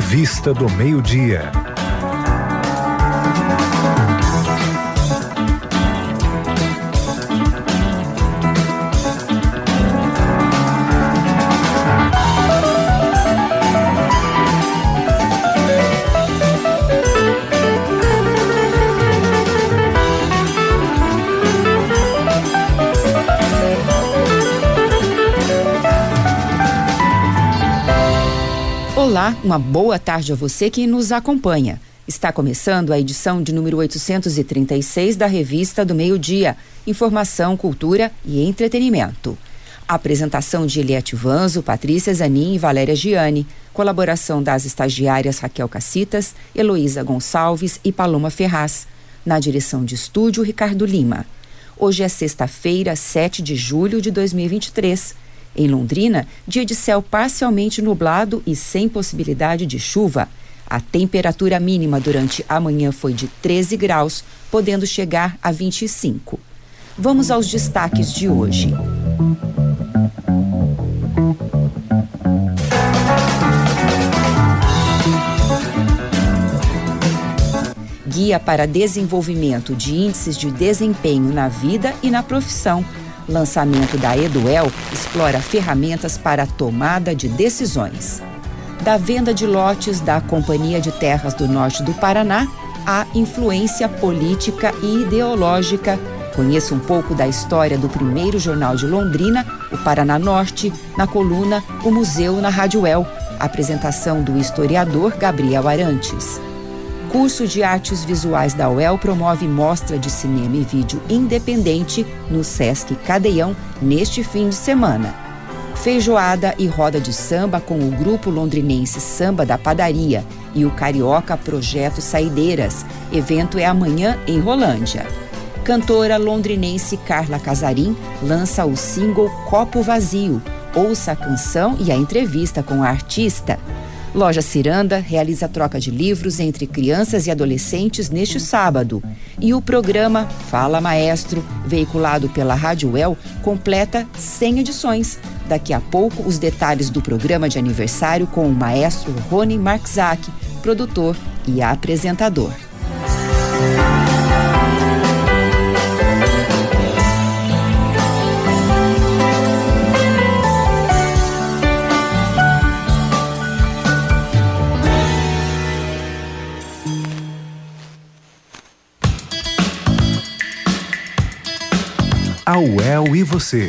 Revista do Meio-Dia. Olá, uma boa tarde a você que nos acompanha. Está começando a edição de número 836 da Revista do Meio-Dia, Informação, Cultura e Entretenimento. Apresentação de Eliette Vanzo, Patrícia Zanin e Valéria Giani, colaboração das estagiárias Raquel Cacitas, Heloísa Gonçalves e Paloma Ferraz. Na direção de estúdio, Ricardo Lima. Hoje é sexta-feira, 7 de julho de 2023. Em Londrina, dia de céu parcialmente nublado e sem possibilidade de chuva. A temperatura mínima durante a manhã foi de 13 graus, podendo chegar a 25. Vamos aos destaques de hoje. Guia para desenvolvimento de índices de desempenho na vida e na profissão. Lançamento da Eduel explora ferramentas para a tomada de decisões. Da venda de lotes da Companhia de Terras do Norte do Paraná à influência política e ideológica. Conheça um pouco da história do primeiro jornal de Londrina, o Paraná Norte, na coluna O Museu na Rádio El. Apresentação do historiador Gabriel Arantes. Curso de Artes Visuais da UEL promove mostra de cinema e vídeo independente no Sesc Cadeião neste fim de semana. Feijoada e roda de samba com o grupo londrinense Samba da Padaria e o carioca Projeto Saideiras. Evento é amanhã em Rolândia. Cantora londrinense Carla Casarim lança o single Copo Vazio. Ouça a canção e a entrevista com a artista. Loja Ciranda realiza troca de livros entre crianças e adolescentes neste sábado. E o programa Fala Maestro, veiculado pela Rádio El, completa 100 edições. Daqui a pouco, os detalhes do programa de aniversário com o maestro Rony Marczak, produtor e apresentador. A UEL e você.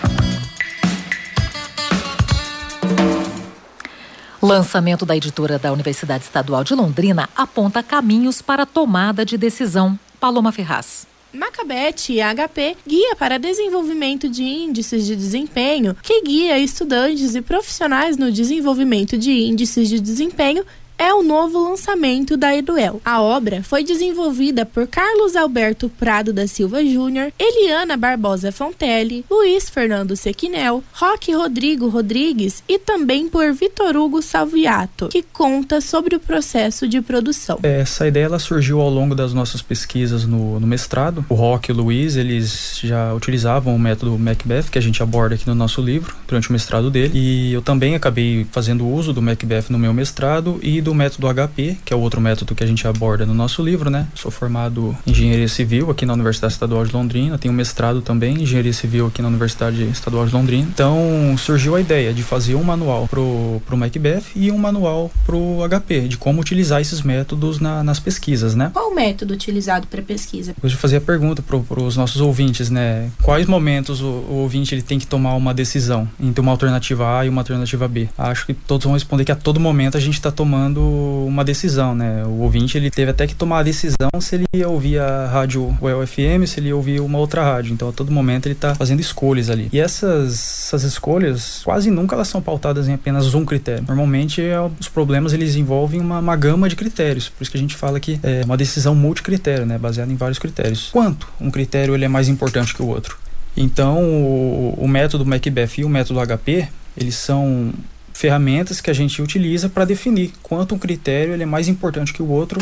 Lançamento da editora da Universidade Estadual de Londrina aponta caminhos para a tomada de decisão. Paloma Ferraz. Macabete e HP, guia para desenvolvimento de índices de desempenho, que guia estudantes e profissionais no desenvolvimento de índices de desempenho, é o novo lançamento da Eduel. A obra foi desenvolvida por Carlos Alberto Prado da Silva Júnior, Eliana Barbosa Fontelli, Luiz Fernando Sequinel, Roque Rodrigo Rodrigues e também por Vitor Hugo Salviato, que conta sobre o processo de produção. Essa ideia ela surgiu ao longo das nossas pesquisas no mestrado. O Roque e o Luiz, eles já utilizavam o método Macbeth, que a gente aborda aqui no nosso livro, durante o mestrado dele, e eu também acabei fazendo uso do Macbeth no meu mestrado e do método HP, que é o outro método que a gente aborda no nosso livro, né? Sou formado em Engenharia Civil aqui na Universidade Estadual de Londrina, tenho mestrado também em Engenharia Civil aqui na Universidade Estadual de Londrina. Então, surgiu a ideia de fazer um manual pro Macbeth e um manual pro HP, de como utilizar esses métodos nas pesquisas, né? Qual o método utilizado para pesquisa? Hoje eu fazia a pergunta pros nossos ouvintes, né? Quais momentos o ouvinte ele tem que tomar uma decisão entre uma alternativa A e uma alternativa B? Acho que todos vão responder que a todo momento a gente está tomando uma decisão, né? O ouvinte ele teve até que tomar a decisão se ele ia ouvir a rádio UEL FM, se ele ia ouvir uma outra rádio. Então a todo momento ele está fazendo escolhas ali. E essas escolhas quase nunca elas são pautadas em apenas um critério. Normalmente os problemas eles envolvem uma gama de critérios. Por isso que a gente fala que é uma decisão multicritério, né? Baseada em vários critérios. Quanto um critério ele é mais importante que o outro? Então o método Macbeth e o método HP eles são ferramentas que a gente utiliza para definir quanto um critério ele é mais importante que o outro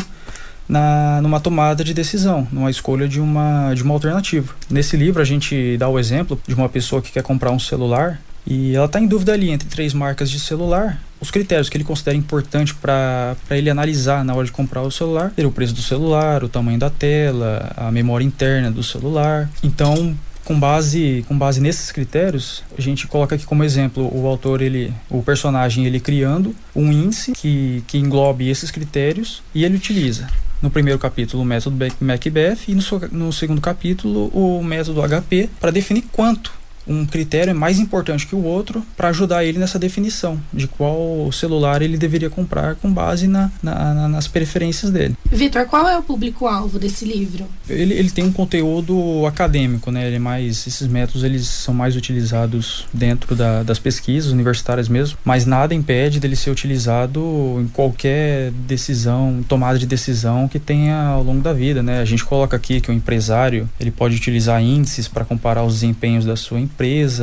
numa tomada de decisão, numa escolha de uma alternativa. Nesse livro a gente dá o exemplo de uma pessoa que quer comprar um celular E ela está em dúvida ali entre 3 marcas de celular. Os critérios que ele considera importante para ele analisar na hora de comprar o celular: ter o preço do celular, o tamanho da tela, a memória interna do celular. Então, com base nesses critérios, a gente coloca aqui como exemplo o autor, o personagem, ele criando um índice que englobe esses critérios, e ele utiliza no primeiro capítulo o método Macbeth e no segundo capítulo o método HP, para definir quanto um critério é mais importante que o outro, para ajudar ele nessa definição de qual celular ele deveria comprar com base nas preferências dele. Vitor, qual é o público-alvo desse livro? Ele tem um conteúdo acadêmico, né? Esses métodos eles são mais utilizados dentro das pesquisas universitárias mesmo, mas nada impede dele ser utilizado em qualquer tomada de decisão que tenha ao longo da vida, né? A gente coloca aqui que o empresário ele pode utilizar índices para comparar os desempenhos da sua empresa,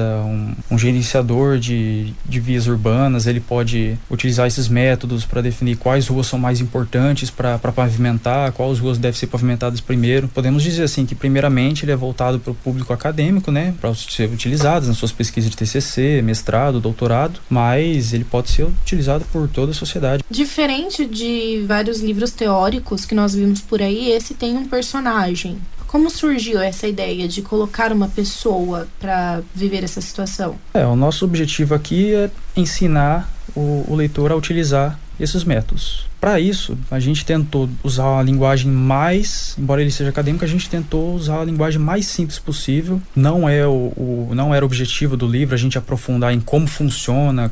um gerenciador de vias urbanas, ele pode utilizar esses métodos para definir quais ruas são mais importantes para pavimentar, quais ruas devem ser pavimentadas primeiro. Podemos dizer assim que primeiramente ele é voltado para o público acadêmico, né, para ser utilizado nas suas pesquisas de TCC, mestrado, doutorado, mas ele pode ser utilizado por toda a sociedade. Diferente de vários livros teóricos que nós vimos por aí, esse tem um personagem. Como surgiu essa ideia de colocar uma pessoa para viver essa situação? O nosso objetivo aqui é ensinar o leitor a utilizar esses métodos. Para isso, a gente tentou usar a linguagem embora ele seja acadêmico, a gente tentou usar a linguagem mais simples possível. Não era o objetivo do livro a gente aprofundar em como funciona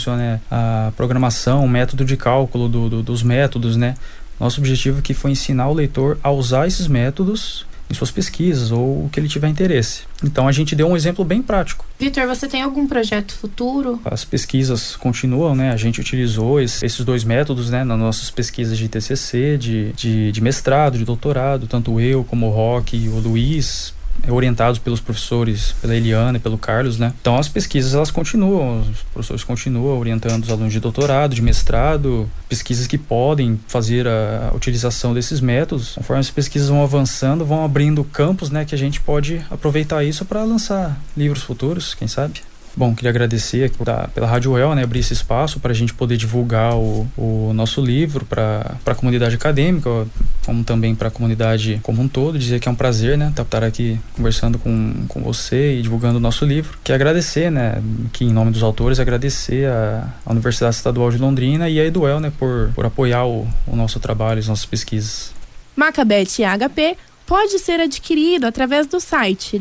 a programação, o método de cálculo dos métodos, né? Nosso objetivo aqui foi ensinar o leitor a usar esses métodos em suas pesquisas ou o que ele tiver interesse. Então a gente deu um exemplo bem prático. Vitor, você tem algum projeto futuro? As pesquisas continuam, né? A gente utilizou esses 2 métodos, né, nas nossas pesquisas de TCC, de mestrado, de doutorado, tanto eu como o Roque e o Luiz, orientados pelos professores, pela Eliana e pelo Carlos, né? Então as pesquisas elas continuam, os professores continuam orientando os alunos de doutorado, de mestrado, pesquisas que podem fazer a utilização desses métodos. Conforme as pesquisas vão avançando, vão abrindo campos, né, que a gente pode aproveitar isso para lançar livros futuros, quem sabe? Bom, queria agradecer aqui pela Rádio UEL, né, abrir esse espaço para a gente poder divulgar o nosso livro para a comunidade acadêmica, como também para a comunidade como um todo. Dizer que é um prazer, né, estar aqui conversando com você e divulgando o nosso livro. Queria agradecer, né, que em nome dos autores, agradecer a Universidade Estadual de Londrina e a EduEL, né, por apoiar o nosso trabalho, as nossas pesquisas. Macbeth HP pode ser adquirido através do site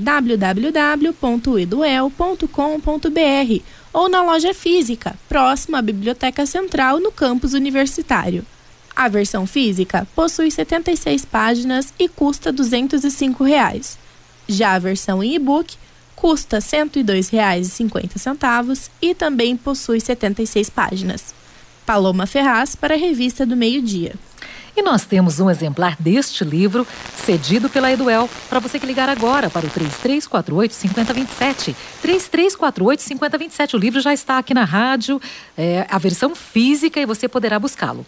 www.eduel.com.br ou na loja física, próxima à Biblioteca Central, no campus universitário. A versão física possui 76 páginas e custa R$ 205. Já a versão em e-book custa R$ 102,50 e também possui 76 páginas. Paloma Ferraz para a Revista do Meio-Dia. E nós temos um exemplar deste livro cedido pela EduEL para você que ligar agora para o 3348-5027. 3348-5027. O livro já está aqui na rádio, a versão física, e você poderá buscá-lo.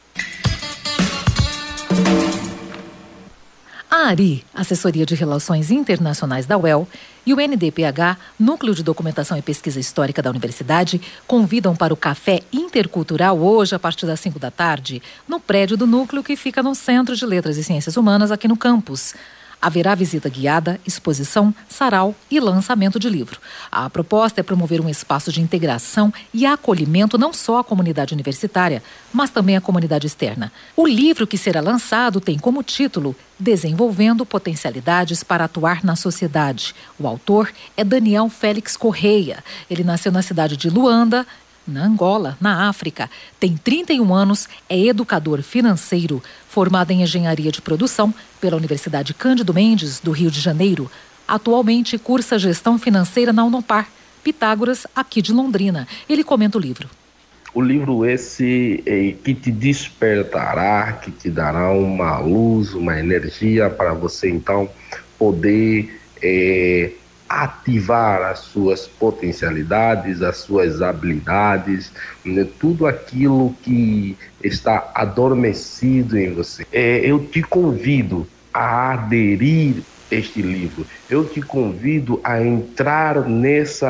A ARI, Assessoria de Relações Internacionais da UEL, e o NDPH, Núcleo de Documentação e Pesquisa Histórica da Universidade, convidam para o Café Intercultural hoje, a partir das 5 da tarde, no prédio do núcleo que fica no Centro de Letras e Ciências Humanas, aqui no campus. Haverá visita guiada, exposição, sarau e lançamento de livro. A proposta é promover um espaço de integração e acolhimento não só à comunidade universitária, mas também à comunidade externa. O livro que será lançado tem como título Desenvolvendo Potencialidades para Atuar na Sociedade. O autor é Daniel Félix Correia. Ele nasceu na cidade de Luanda, na Angola, na África. Tem 31 anos, é educador financeiro, formado em engenharia de produção pela Universidade Cândido Mendes, do Rio de Janeiro. Atualmente cursa gestão financeira na Unopar, Pitágoras, aqui de Londrina. Ele comenta o livro. O livro esse que te despertará, que te dará uma luz, uma energia para você então poder ativar as suas potencialidades, as suas habilidades, né, tudo aquilo que está adormecido em você. Eu te convido a aderir a este livro, eu te convido a entrar nessa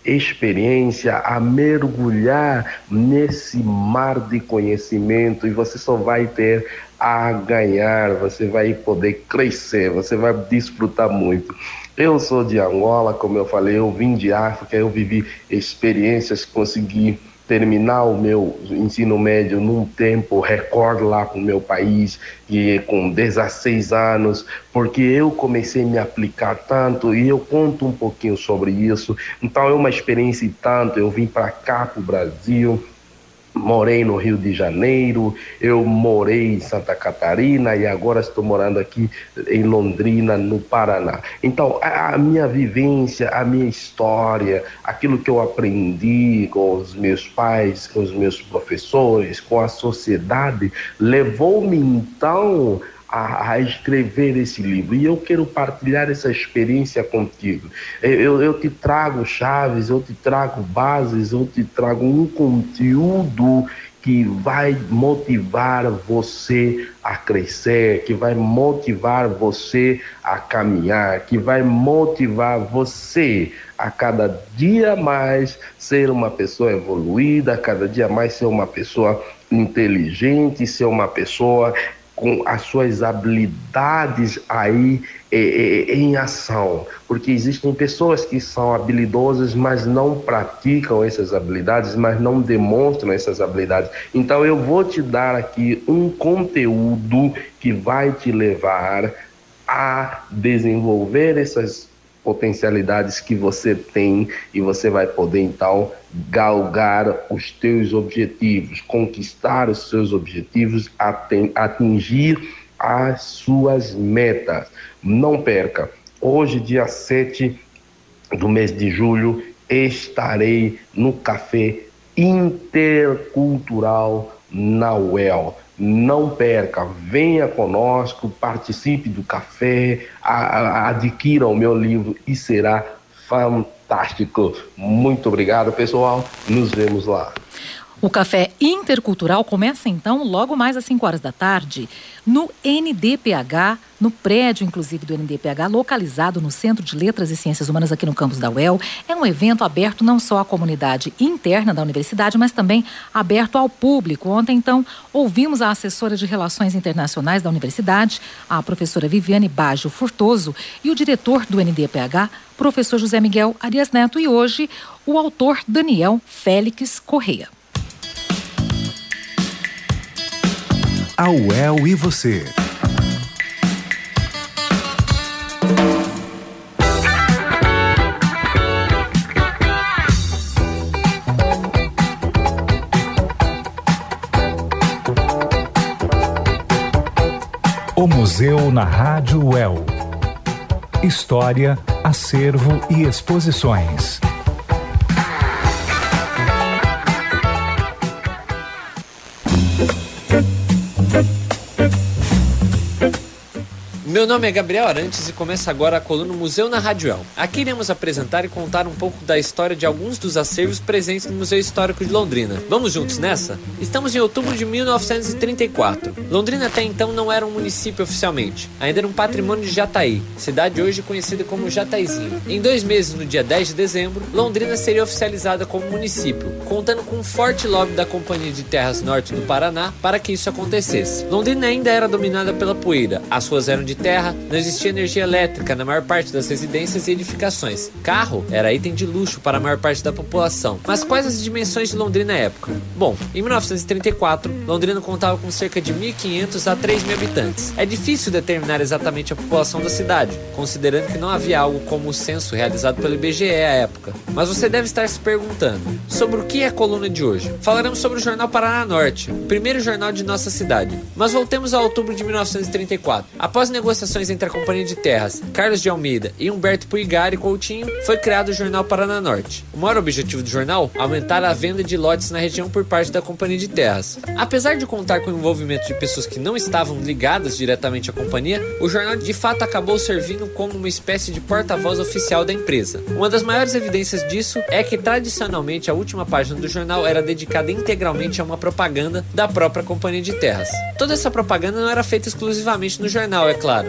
experiência, a mergulhar nesse mar de conhecimento, e você só vai ter a ganhar, você vai poder crescer, você vai desfrutar muito. Eu sou de Angola, como eu falei, eu vim de África, eu vivi experiências, consegui terminar o meu ensino médio num tempo recorde lá para o meu país, e com 16 anos, porque eu comecei a me aplicar tanto, e eu conto um pouquinho sobre isso. Então é uma experiência e tanto. Eu vim para cá, para o Brasil, morei no Rio de Janeiro, eu morei em Santa Catarina e agora estou morando aqui em Londrina, no Paraná. Então, a minha vivência, a minha história, aquilo que eu aprendi com os meus pais, com os meus professores, com a sociedade, levou-me então a escrever esse livro, e eu quero partilhar essa experiência contigo. Eu te trago chaves, eu te trago bases, eu te trago um conteúdo que vai motivar você a crescer, que vai motivar você a caminhar, que vai motivar você a cada dia mais ser uma pessoa evoluída, a cada dia mais ser uma pessoa inteligente, ser uma pessoa com as suas habilidades aí em ação, porque existem pessoas que são habilidosas, mas não praticam essas habilidades, mas não demonstram essas habilidades. Então eu vou te dar aqui um conteúdo que vai te levar a desenvolver essas potencialidades que você tem, e você vai poder então galgar os teus objetivos, conquistar os seus objetivos, atingir as suas metas. Não perca, hoje dia 7 do mês de julho estarei no Café Intercultural na UEL. Não perca, venha conosco, participe do café, adquira o meu livro e será fantástico. Muito obrigado, pessoal. Nos vemos lá. O Café Intercultural começa então logo mais às 5 horas da tarde no NDPH, no prédio inclusive do NDPH, localizado no Centro de Letras e Ciências Humanas aqui no campus da UEL. É um evento aberto não só à comunidade interna da universidade, mas também aberto ao público. Ontem então ouvimos a assessora de Relações Internacionais da universidade, a professora Viviane Baggio Furtoso, e o diretor do NDPH, professor José Miguel Arias Neto, e hoje o autor Daniel Félix Correia. A UEL e você. O Museu na Rádio UEL. História, acervo e exposições. Meu nome é Gabriel Arantes e começa agora a coluna Museu na Rádio UEL. Aqui iremos apresentar e contar um pouco da história de alguns dos acervos presentes no Museu Histórico de Londrina. Vamos juntos nessa? Estamos em outubro de 1934. Londrina até então não era um município oficialmente. Ainda era um patrimônio de Jataí, cidade hoje conhecida como Jataizinho. Em 2 meses, no dia 10 de dezembro, Londrina seria oficializada como município, contando com um forte lobby da Companhia de Terras Norte do Paraná para que isso acontecesse. Londrina ainda era dominada pela poeira, as ruas eram de terra, não existia energia elétrica na maior parte das residências e edificações. Carro era item de luxo para a maior parte da população. Mas quais as dimensões de Londrina na época? Bom, em 1934, Londrina contava com cerca de 1.500 a 3.000 habitantes. É difícil determinar exatamente a população da cidade, considerando que não havia algo como o censo realizado pelo IBGE à época. Mas você deve estar se perguntando, sobre o que é a coluna de hoje? Falaremos sobre o jornal Paraná Norte, o primeiro jornal de nossa cidade. Mas voltemos a outubro de 1934. Após negociações entre a Companhia de Terras, Carlos de Almeida e Humberto Puigari Coutinho, foi criado o jornal Paraná Norte. O maior objetivo do jornal? Aumentar a venda de lotes na região por parte da Companhia de Terras. Apesar de contar com o envolvimento de pessoas que não estavam ligadas diretamente à companhia, o jornal de fato acabou servindo como uma espécie de porta-voz oficial da empresa. Uma das maiores evidências disso é que tradicionalmente a última página do jornal era dedicada integralmente a uma propaganda da própria Companhia de Terras. Toda essa propaganda não era feita exclusivamente no jornal, é claro.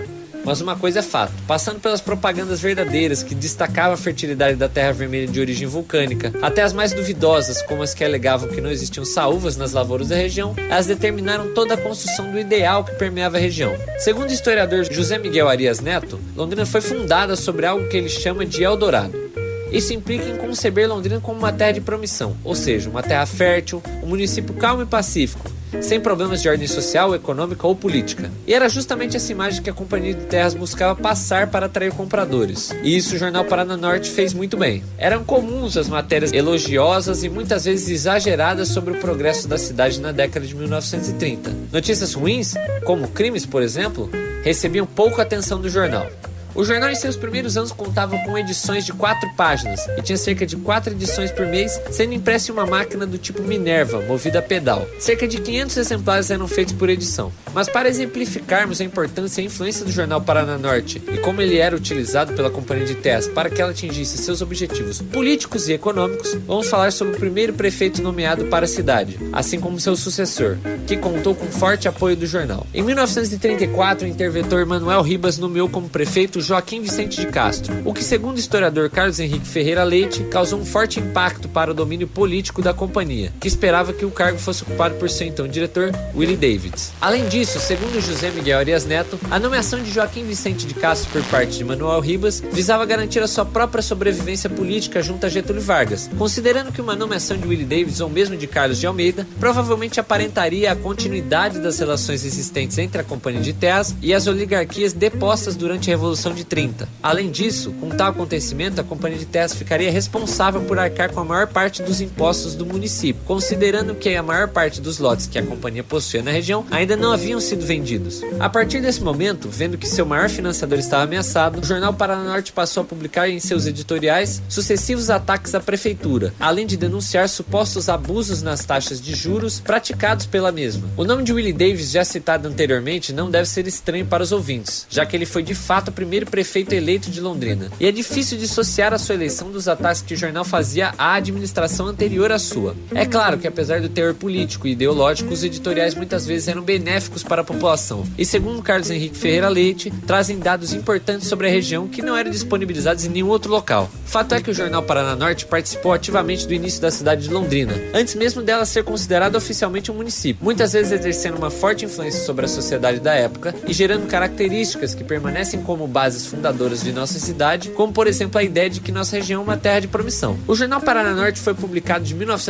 Mas uma coisa é fato, passando pelas propagandas verdadeiras que destacavam a fertilidade da terra vermelha de origem vulcânica, até as mais duvidosas, como as que alegavam que não existiam saúvas nas lavouras da região, elas determinaram toda a construção do ideal que permeava a região. Segundo o historiador José Miguel Arias Neto, Londrina foi fundada sobre algo que ele chama de Eldorado. Isso implica em conceber Londrina como uma terra de promissão, ou seja, uma terra fértil, um município calmo e pacífico, sem problemas de ordem social, econômica ou política. E era justamente essa imagem que a Companhia de Terras buscava passar para atrair compradores. E isso o Jornal Paraná Norte fez muito bem. Eram comuns as matérias elogiosas e muitas vezes exageradas sobre o progresso da cidade na década de 1930. Notícias ruins, como crimes, por exemplo, recebiam pouca atenção do jornal. O jornal em seus primeiros anos contava com edições de 4 páginas e tinha cerca de 4 edições por mês, sendo impressa em uma máquina do tipo Minerva, movida a pedal. Cerca de 500 exemplares eram feitos por edição. Mas para exemplificarmos a importância e a influência do jornal Paraná Norte e como ele era utilizado pela Companhia de Terras para que ela atingisse seus objetivos políticos e econômicos, vamos falar sobre o primeiro prefeito nomeado para a cidade, assim como seu sucessor, que contou com forte apoio do jornal. Em 1934, o interventor Manuel Ribas nomeou como prefeito Joaquim Vicente de Castro, o que, segundo o historiador Carlos Henrique Ferreira Leite, causou um forte impacto para o domínio político da companhia, que esperava que o cargo fosse ocupado por seu então diretor, Willie Davids. Além disso, segundo José Miguel Arias Neto, a nomeação de Joaquim Vicente de Castro por parte de Manuel Ribas visava garantir a sua própria sobrevivência política junto a Getúlio Vargas, considerando que uma nomeação de Willie Davids ou mesmo de Carlos de Almeida provavelmente aparentaria a continuidade das relações existentes entre a Companhia de Terras e as oligarquias depostas durante a Revolução de 30. Além disso, com tal acontecimento, a Companhia de Terras ficaria responsável por arcar com a maior parte dos impostos do município, considerando que a maior parte dos lotes que a companhia possuía na região ainda não haviam sido vendidos. A partir desse momento, vendo que seu maior financiador estava ameaçado, o Jornal Paraná Norte passou a publicar em seus editoriais sucessivos ataques à prefeitura, além de denunciar supostos abusos nas taxas de juros praticados pela mesma. O nome de Willie Davids, já citado anteriormente, não deve ser estranho para os ouvintes, já que ele foi de fato o primeiro prefeito eleito de Londrina. E é difícil dissociar a sua eleição dos ataques que o jornal fazia à administração anterior à sua. É claro que, apesar do teor político e ideológico, os editoriais muitas vezes eram benéficos para a população. E segundo Carlos Henrique Ferreira Leite, trazem dados importantes sobre a região que não eram disponibilizados em nenhum outro local. Fato é que o Jornal Paraná Norte participou ativamente do início da cidade de Londrina, antes mesmo dela ser considerada oficialmente um município, muitas vezes exercendo uma forte influência sobre a sociedade da época e gerando características que permanecem como bases fundadoras de nossa cidade, como por exemplo a ideia de que nossa região é uma terra de promissão. O Jornal Paraná Norte foi publicado de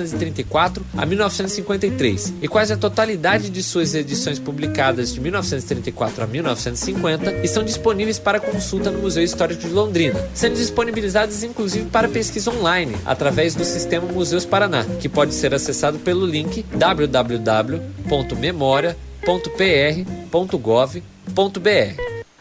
1934 a 1953 e quase a totalidade de suas edições publicadas de 1934 a 1950 estão disponíveis para consulta no Museu Histórico de Londrina, sendo disponibilizadas inclusive para pesquisa online através do sistema Museus Paraná, que pode ser acessado pelo link www.memoria.pr.gov.br.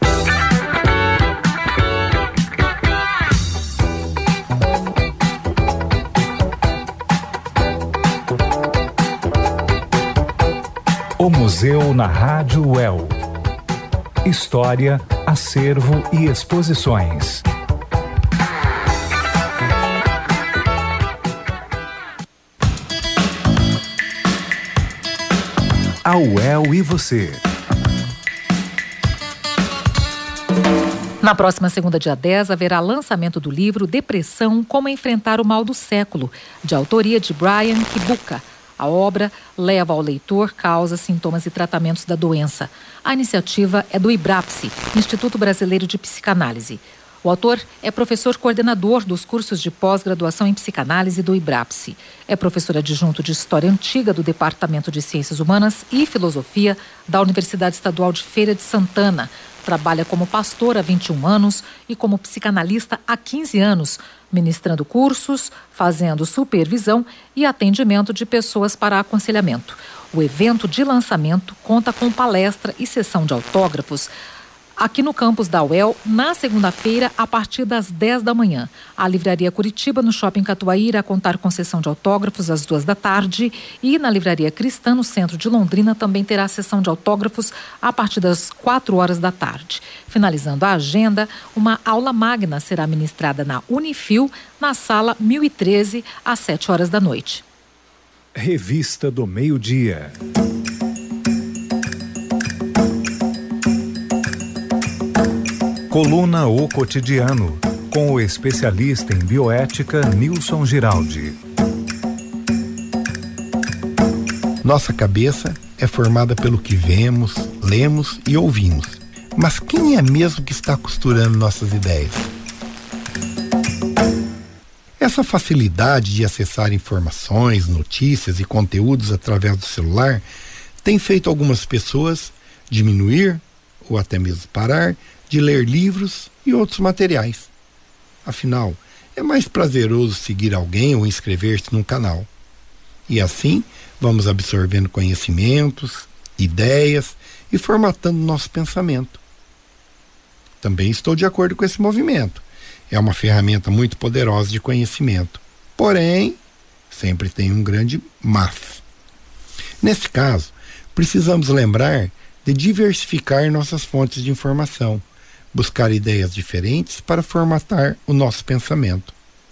O Museu na Rádio UEL. História, acervo e exposições. A UEL e você. Na próxima segunda, dia 10, haverá lançamento do livro Depressão, Como Enfrentar o Mal do Século, de autoria de Brian Kibuka. A obra leva ao leitor causas, sintomas e tratamentos da doença. A iniciativa é do IBRAPSE, Instituto Brasileiro de Psicanálise. O autor é professor coordenador dos cursos de pós-graduação em psicanálise do IBRAPSE. É professor adjunto de História Antiga do Departamento de Ciências Humanas e Filosofia da Universidade Estadual de Feira de Santana. Trabalha como pastor há 21 anos e como psicanalista há 15 anos, ministrando cursos, fazendo supervisão e atendimento de pessoas para aconselhamento. O evento de lançamento conta com palestra e sessão de autógrafos aqui no campus da UEL, na segunda-feira, a partir das 10 da manhã. A Livraria Curitiba, no Shopping Catuaí, irá contar com sessão de autógrafos às 2 da tarde e na Livraria Cristã, no centro de Londrina, também terá sessão de autógrafos a partir das 4 horas da tarde. Finalizando a agenda, uma aula magna será ministrada na Unifil, na sala 1013, às 7 horas da noite. Revista do Meio-Dia. Coluna O Cotidiano, com o especialista em bioética Nilson Giraldi. Nossa cabeça é formada pelo que vemos, lemos e ouvimos. Mas quem é mesmo que está costurando nossas ideias? Essa facilidade de acessar informações, notícias e conteúdos através do celular tem feito algumas pessoas diminuir ou até mesmo parar de ler livros e outros materiais. Afinal, é mais prazeroso seguir alguém ou inscrever-se num canal. E assim, vamos absorvendo conhecimentos, ideias e formatando nosso pensamento. Também estou de acordo com esse movimento. É uma ferramenta muito poderosa de conhecimento. Porém, sempre tem um grande mas. Nesse caso, precisamos lembrar de diversificar nossas fontes de informação, buscar ideias diferentes para formatar o nosso pensamento.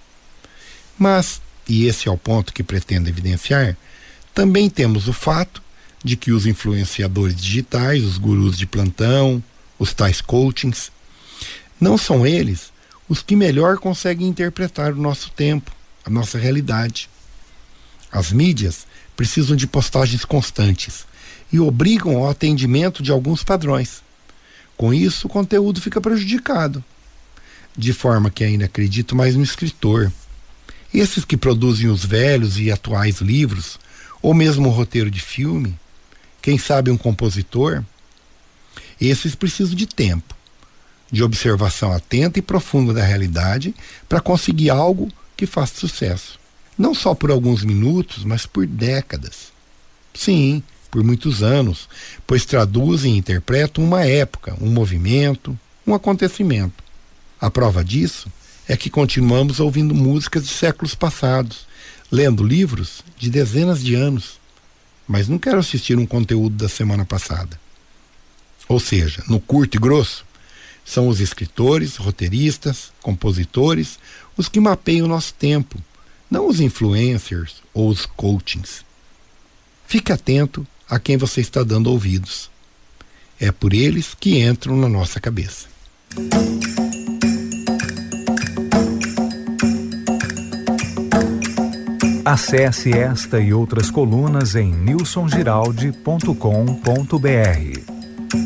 Mas, e esse é o ponto que pretendo evidenciar, também temos o fato de que os influenciadores digitais, os gurus de plantão, os tais coachings, não são eles os que melhor conseguem interpretar o nosso tempo, a nossa realidade. As mídias precisam de postagens constantes e obrigam ao atendimento de alguns padrões. Com isso, o conteúdo fica prejudicado, de forma que ainda acredito mais no escritor. Esses que produzem os velhos e atuais livros, ou mesmo um roteiro de filme, quem sabe um compositor, esses precisam de tempo, de observação atenta e profunda da realidade para conseguir algo que faça sucesso. Não só por alguns minutos, mas por décadas. Sim, por muitos anos, pois traduzem e interpretam uma época, um movimento, um acontecimento. A prova disso é que continuamos ouvindo músicas de séculos passados, lendo livros de dezenas de anos, mas não quero assistir um conteúdo da semana passada. Ou seja, no curto e grosso, são os escritores, roteiristas, compositores, os que mapeiam o nosso tempo, não os influencers ou os coachings. Fique atento a quem você está dando ouvidos. É por eles que entram na nossa cabeça. Acesse esta e outras colunas em nilsongiraldi.com.br.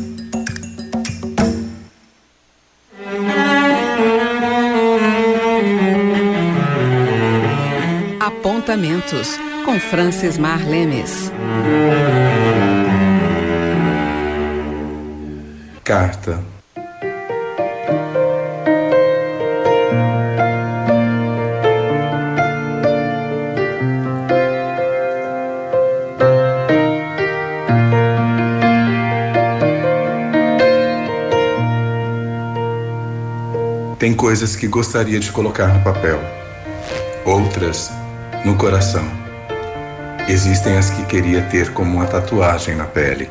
Apontamentos, com Francis Mar Lemes. Carta. Tem coisas que gostaria de colocar no papel, outras no coração. Existem as que queria ter como uma tatuagem na pele.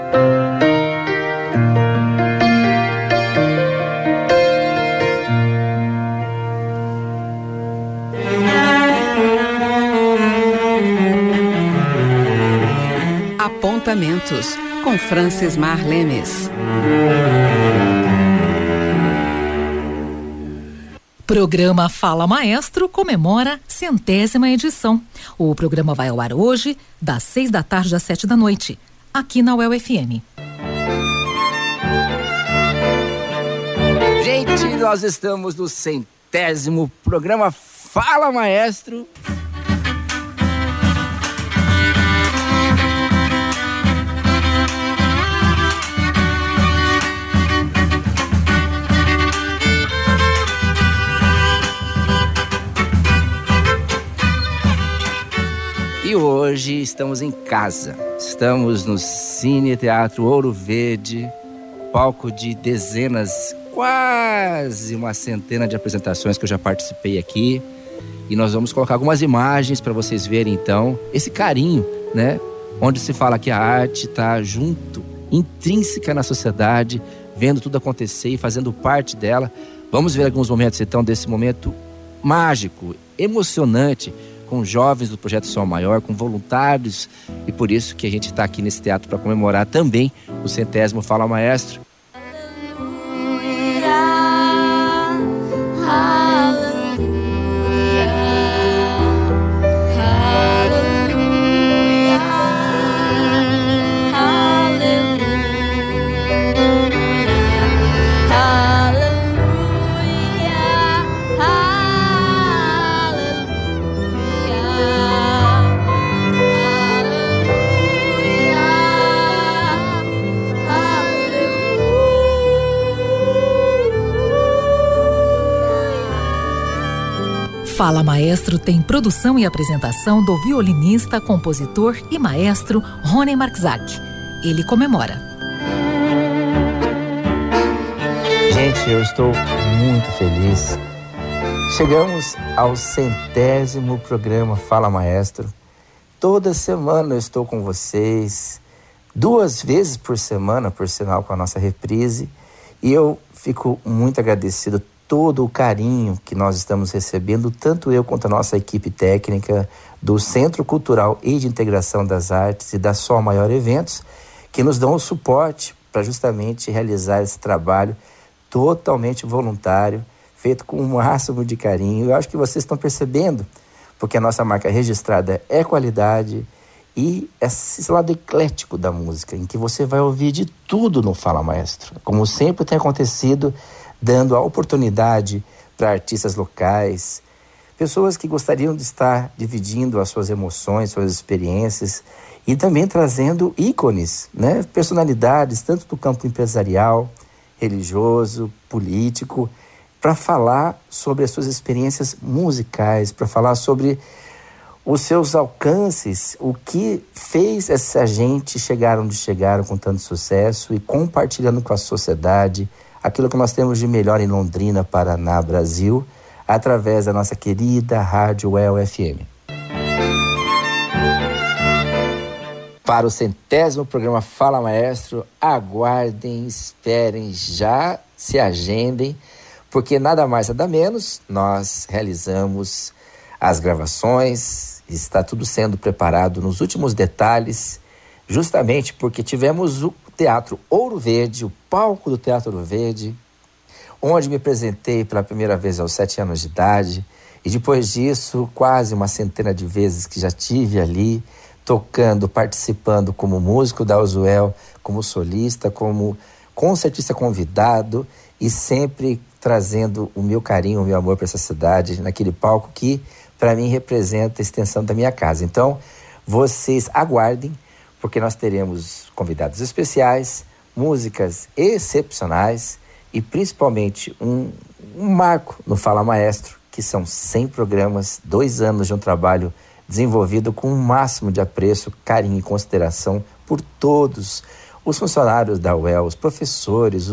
Apontamentos, com Francis Mar Lemes. Programa Fala Maestro comemora 100ª edição. O programa vai ao ar hoje, das 6 da tarde às 7 da noite, aqui na UEL FM. Gente, nós estamos no 100º programa Fala Maestro. E hoje estamos em casa. Estamos no Cine Teatro Ouro Verde, palco de dezenas, quase uma centena de apresentações que eu já participei aqui. E nós vamos colocar algumas imagens para vocês verem, então, esse carinho, né? Onde se fala que a arte está junto, intrínseca na sociedade, vendo tudo acontecer e fazendo parte dela. Vamos ver alguns momentos, então, desse momento mágico, emocionante, com jovens do Projeto Sol Maior, com voluntários, e por isso que a gente está aqui nesse teatro para comemorar também o 100º Fala Maestro. Aleluia. Fala Maestro tem produção e apresentação do violinista, compositor e maestro Rony Marczak. Ele comemora. Gente, eu estou muito feliz. Chegamos ao 100º programa Fala Maestro. Toda semana eu estou com vocês, 2 vezes por semana, por sinal, com a nossa reprise. E eu fico muito agradecido todo o carinho que nós estamos recebendo, tanto eu quanto a nossa equipe técnica do Centro Cultural e de Integração das Artes e da Sol Maior Eventos, que nos dão o suporte para justamente realizar esse trabalho totalmente voluntário, feito com o máximo de carinho. Eu acho que vocês estão percebendo, porque a nossa marca registrada é qualidade e esse lado eclético da música, em que você vai ouvir de tudo no Fala Maestro, como sempre tem acontecido, dando a oportunidade para artistas locais, pessoas que gostariam de estar dividindo as suas emoções, suas experiências, e também trazendo ícones, né? Personalidades, tanto do campo empresarial, religioso, político, para falar sobre as suas experiências musicais, para falar sobre os seus alcances, o que fez essa gente chegar onde chegaram com tanto sucesso e compartilhando com a sociedade aquilo que nós temos de melhor em Londrina, Paraná, Brasil, através da nossa querida Rádio UEL FM. Para o 100º programa Fala Maestro, aguardem, esperem, já se agendem, porque nada mais, nada menos, nós realizamos as gravações, está tudo sendo preparado nos últimos detalhes, justamente porque tivemos o Teatro Ouro Verde, o palco do Teatro Ouro Verde, onde me apresentei pela primeira vez aos 7 anos de idade, e depois disso, quase uma centena de vezes que já tive ali, tocando, participando como músico da Usuel, como solista, como concertista convidado, e sempre trazendo o meu carinho, o meu amor para essa cidade, naquele palco que, para mim, representa a extensão da minha casa. Então, vocês aguardem, porque nós teremos convidados especiais, músicas excepcionais e principalmente um marco no Fala Maestro, que são 100 programas, 2 anos de um trabalho desenvolvido com o máximo de apreço, carinho e consideração por todos os funcionários da UEL, os professores,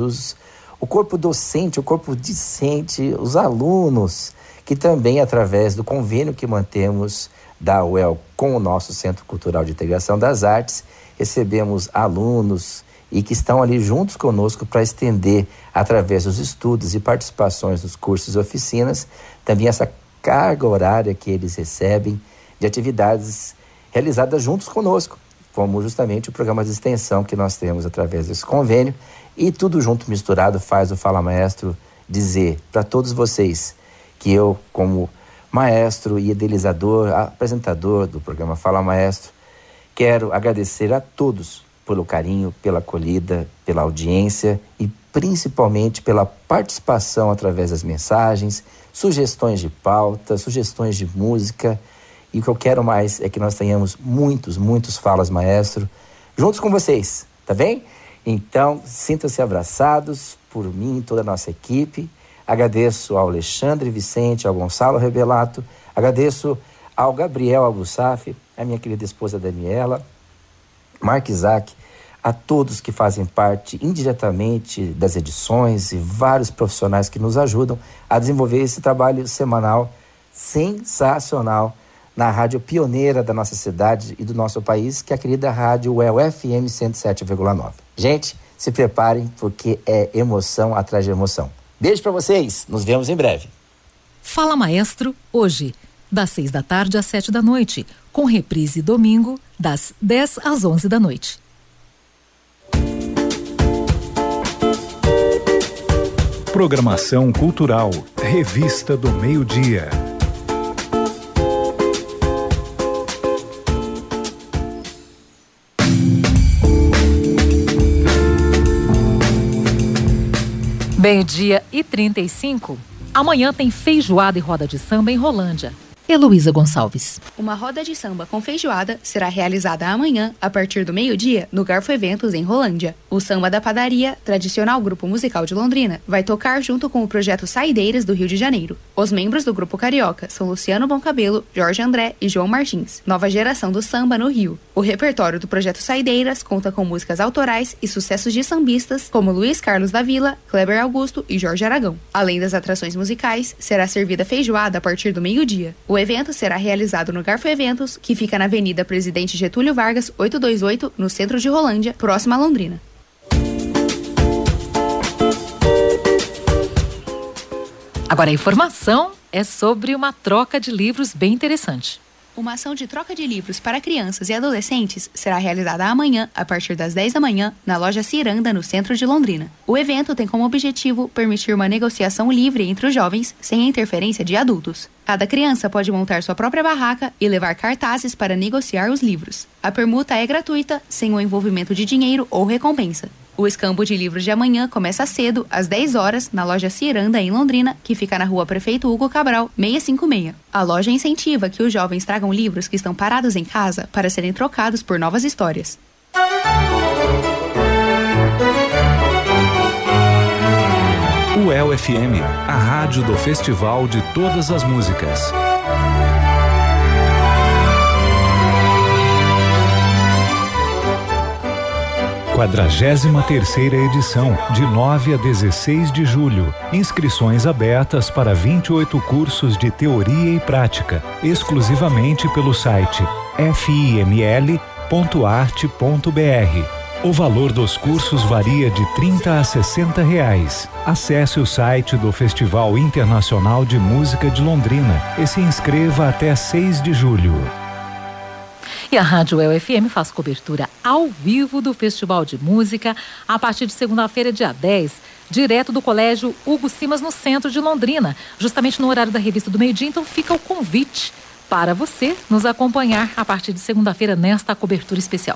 o corpo docente, o corpo discente, os alunos, que também, através do convênio que mantemos da UEL com o nosso Centro Cultural de Integração das Artes, recebemos alunos e que estão ali juntos conosco para estender, através dos estudos e participações nos cursos e oficinas, também essa carga horária que eles recebem de atividades realizadas juntos conosco, como justamente o programa de extensão que nós temos através desse convênio, e tudo junto misturado faz o Fala Maestro dizer para todos vocês que eu, como maestro e idealizador, apresentador do programa Fala Maestro, quero agradecer a todos pelo carinho, pela acolhida, pela audiência e principalmente pela participação através das mensagens, sugestões de pauta, sugestões de música. E o que eu quero mais é que nós tenhamos muitos Falas Maestro juntos com vocês, tá bem? Então, sintam-se abraçados por mim e toda a nossa equipe. Agradeço ao Alexandre Vicente, ao Gonçalo Rebelato, agradeço ao Gabriel Albussaf, a minha querida esposa Daniela, Mark Isaac, a todos que fazem parte indiretamente das edições e vários profissionais que nos ajudam a desenvolver esse trabalho semanal sensacional na rádio pioneira da nossa cidade e do nosso país, que é a querida Rádio UEL FM 107,9. Gente, se preparem, porque é emoção atrás de emoção. Beijo pra vocês, nos vemos em breve. Fala Maestro, hoje, das 6 da tarde às 7 da noite, com reprise domingo, das 10 às 11 da noite. Programação cultural, Revista do Meio-Dia. Meio-dia e 35. Amanhã tem feijoada e roda de samba em Rolândia. Heloísa Gonçalves. Uma roda de samba com feijoada será realizada amanhã, a partir do meio-dia, no Garfo Eventos, em Rolândia. O Samba da Padaria, tradicional grupo musical de Londrina, vai tocar junto com o projeto Saideiras do Rio de Janeiro. Os membros do grupo carioca são Luciano Boncabelo, Jorge André e João Martins, nova geração do samba no Rio. O repertório do projeto Saideiras conta com músicas autorais e sucessos de sambistas como Luiz Carlos da Vila, Kleber Augusto e Jorge Aragão. Além das atrações musicais, será servida feijoada a partir do meio-dia. O evento será realizado no Garfo Eventos, que fica na Avenida Presidente Getúlio Vargas, 828, no centro de Rolândia, próximo a Londrina. Agora a informação é sobre uma troca de livros bem interessante. Uma ação de troca de livros para crianças e adolescentes será realizada amanhã, a partir das 10 da manhã, na loja Ciranda, no centro de Londrina. O evento tem como objetivo permitir uma negociação livre entre os jovens, sem a interferência de adultos. Cada criança pode montar sua própria barraca e levar cartazes para negociar os livros. A permuta é gratuita, sem o envolvimento de dinheiro ou recompensa. O escambo de livros de amanhã começa cedo, às 10 horas, na loja Ciranda, em Londrina, que fica na rua Prefeito Hugo Cabral, 656. A loja incentiva que os jovens tragam livros que estão parados em casa para serem trocados por novas histórias. UEL FM, a rádio do Festival de Todas as Músicas. Quadragésima terceira edição, de 9 a 16 de julho. Inscrições abertas para 28 cursos de teoria e prática, exclusivamente pelo site fiml.arte.br. O valor dos cursos varia de R$30 a R$60. Acesse o site do Festival Internacional de Música de Londrina e se inscreva até 6 de julho. E a Rádio UEL FM faz cobertura ao vivo do Festival de Música a partir de segunda-feira, dia 10, direto do Colégio Hugo Simas, no centro de Londrina, justamente no horário da revista do meio-dia. Então fica o convite para você nos acompanhar a partir de segunda-feira nesta cobertura especial.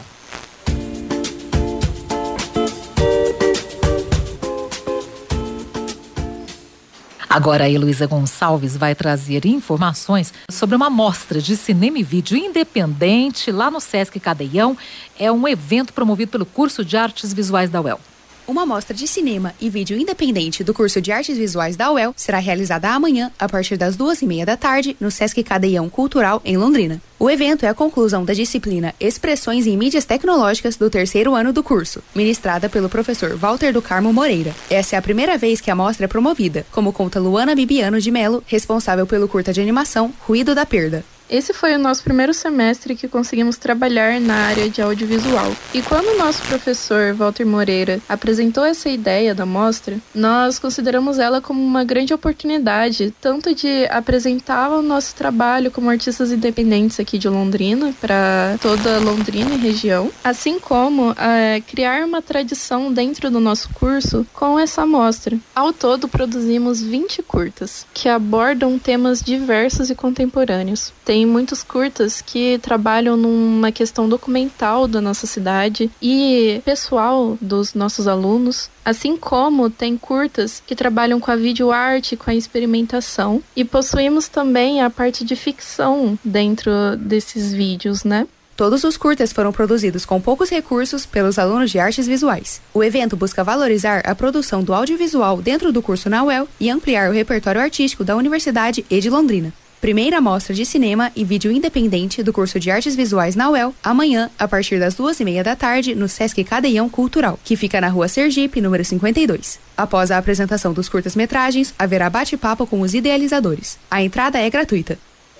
Agora a Heloísa Gonçalves vai trazer informações sobre uma mostra de cinema e vídeo independente lá no Sesc Cadeião. É um evento promovido pelo curso de Artes Visuais da UEL. Uma mostra de cinema e vídeo independente do curso de Artes Visuais da UEL será realizada amanhã, a partir das 2h30 da tarde, no Sesc Cadeião Cultural, em Londrina. O evento é a conclusão da disciplina Expressões em Mídias Tecnológicas do 3º ano do curso, ministrada pelo professor Walter do Carmo Moreira. Essa é a primeira vez que a mostra é promovida, como conta Luana Bibiano de Melo, responsável pelo curta de animação Ruído da Perda. Esse foi o nosso primeiro semestre que conseguimos trabalhar na área de audiovisual. E quando o nosso professor Walter Moreira apresentou essa ideia da mostra, nós consideramos ela como uma grande oportunidade, tanto de apresentar o nosso trabalho como artistas independentes aqui de Londrina, para toda Londrina e região, assim como criar uma tradição dentro do nosso curso com essa mostra. Ao todo, produzimos 20 curtas, que abordam temas diversos e contemporâneos. Tem muitos curtas que trabalham numa questão documental da nossa cidade e pessoal dos nossos alunos, assim como tem curtas que trabalham com a videoarte, com a experimentação, e possuímos também a parte de ficção dentro desses vídeos, né? Todos os curtas foram produzidos com poucos recursos pelos alunos de artes visuais. O evento busca valorizar a produção do audiovisual dentro do curso na UEL e ampliar o repertório artístico da Universidade e de Londrina. Primeira mostra de cinema e vídeo independente do curso de Artes Visuais na UEL, amanhã, a partir das 2h30 da tarde, no Sesc Cadeião Cultural, que fica na rua Sergipe, número 52. Após a apresentação dos curtas-metragens, haverá bate-papo com os idealizadores. A entrada é gratuita.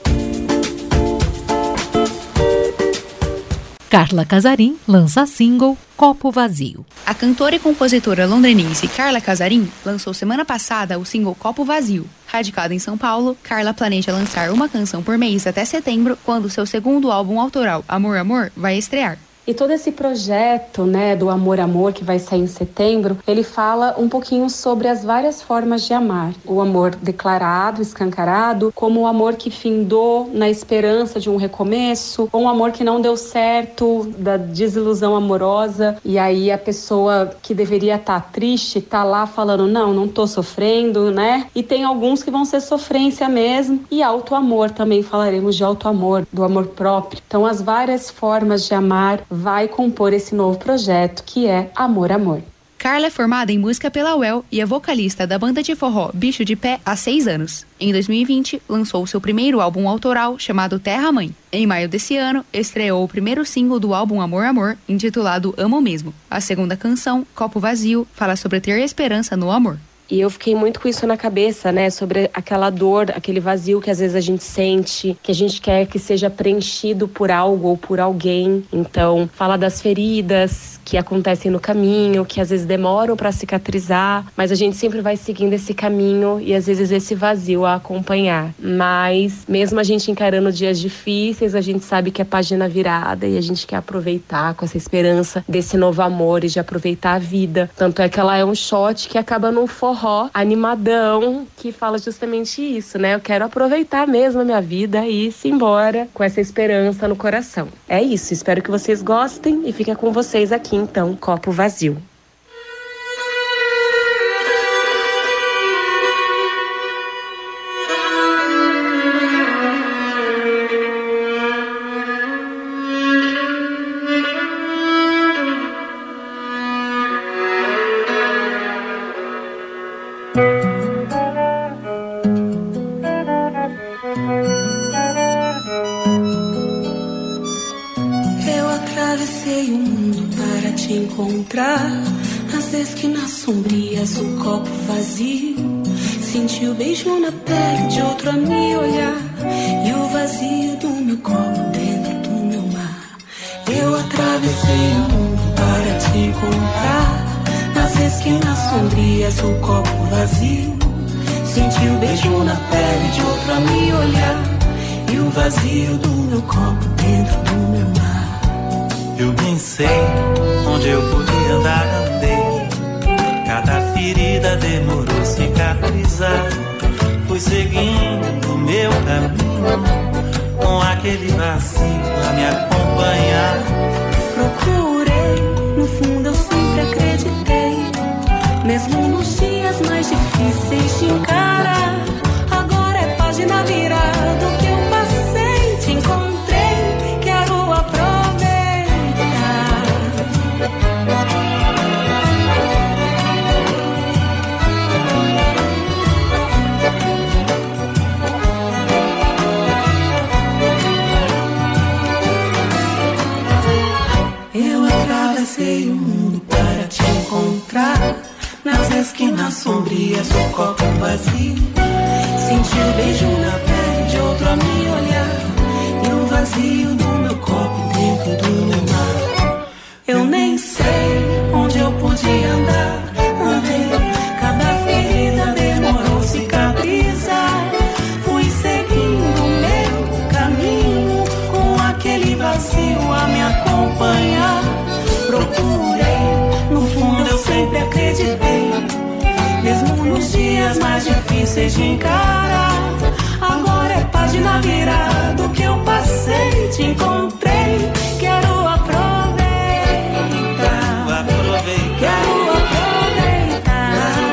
Carla Casarim lança single Copo Vazio. A cantora e compositora londrinense Carla Casarim lançou semana passada o single Copo Vazio. Radicada em São Paulo, Carla planeja lançar uma canção por mês até setembro, quando seu segundo álbum autoral, Amor Amor, vai estrear. E todo esse projeto, né, do Amor Amor, que vai sair em setembro, ele fala um pouquinho sobre as várias formas de amar. O amor declarado, escancarado, como o amor que findou na esperança de um recomeço, ou um amor que não deu certo, da desilusão amorosa, e aí a pessoa que deveria estar triste tá lá falando, não tô sofrendo, né? E tem alguns que vão ser sofrência mesmo, e autoamor, também falaremos de autoamor, do amor próprio. Então as várias formas de amar vai compor esse novo projeto que é Amor Amor. Carla é formada em música pela UEL e é vocalista da banda de forró Bicho de Pé há 6 anos. Em 2020, lançou seu primeiro álbum autoral chamado Terra Mãe. Em maio desse ano, estreou o primeiro single do álbum Amor Amor, intitulado Amo Mesmo. A segunda canção, Copo Vazio, fala sobre ter esperança no amor. E eu fiquei muito com isso na cabeça, né? Sobre aquela dor, aquele vazio que às vezes a gente sente, que a gente quer que seja preenchido por algo ou por alguém. Então, fala das feridas que acontecem no caminho, que às vezes demoram para cicatrizar, mas a gente sempre vai seguindo esse caminho e às vezes esse vazio a acompanhar. Mas, mesmo a gente encarando dias difíceis, a gente sabe que é página virada e a gente quer aproveitar com essa esperança desse novo amor e de aproveitar a vida. Tanto é que ela é um shot que acaba num forró animadão, que fala justamente isso, né? Eu quero aproveitar mesmo a minha vida e ir embora com essa esperança no coração. É isso, espero que vocês gostem e fica com vocês aqui então, Copo Vazio. Nas esquinas sombrias, o copo vazio. Senti o beijo na pele de outro a me olhar, e o vazio do meu copo dentro do meu mar. Eu atravessei o mundo para te encontrar. Nas esquinas sombrias, o copo vazio. Senti o beijo na pele de outro a me olhar, e o vazio do meu copo dentro do meu mar. Eu nem sei onde eu podia andar, andei. Cada ferida demorou cicatrizar. Fui seguindo o meu caminho, com aquele vazio a me acompanhar. Procurei, no fundo eu sempre acreditei, mesmo nos dias mais difíceis de encarar. Agora é página virada, o que eu passei, te encontrei, quero aproveitar. Eu atravessei o mundo para te encontrar. Nas esquinas sombrias, o copo vazio. Senti o beijo na pele de outro a me olhar, e o vazio do meu copo dentro do meu mar. Eu nem sei onde eu podia andar, andei. Cada ferida demorou cicatrizar. Fui seguindo o meu caminho, com aquele vazio a me acompanhar. Procurei, no fundo eu sempre acreditei, mesmo nos dias mais difíceis de encarar. Agora é página virada, o que eu passei, te encontrei, quero aproveitar. Quero aproveitar.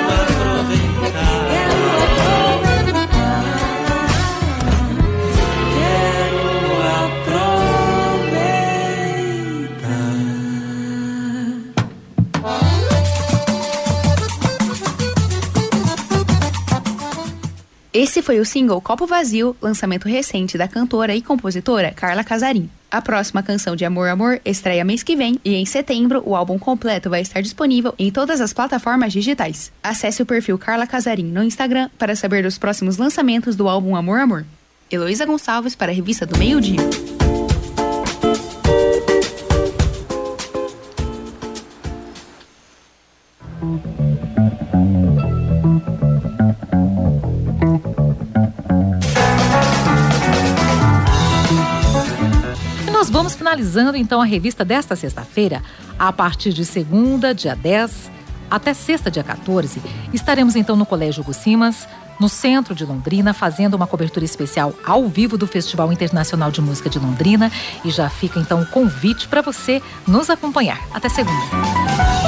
Esse foi o single Copo Vazio, lançamento recente da cantora e compositora Carla Casarim. A próxima canção de Amor Amor estreia mês que vem e em setembro o álbum completo vai estar disponível em todas as plataformas digitais. Acesse o perfil Carla Casarim no Instagram para saber dos próximos lançamentos do álbum Amor Amor. Heloísa Gonçalves para a Revista do Meio Dia. vamos finalizando então a revista desta sexta-feira. A partir de segunda, dia 10, até sexta, dia 14, estaremos então no Colégio Hugo Simas, no centro de Londrina, fazendo uma cobertura especial ao vivo do Festival Internacional de Música de Londrina. E já fica então o convite para você nos acompanhar. Até segunda.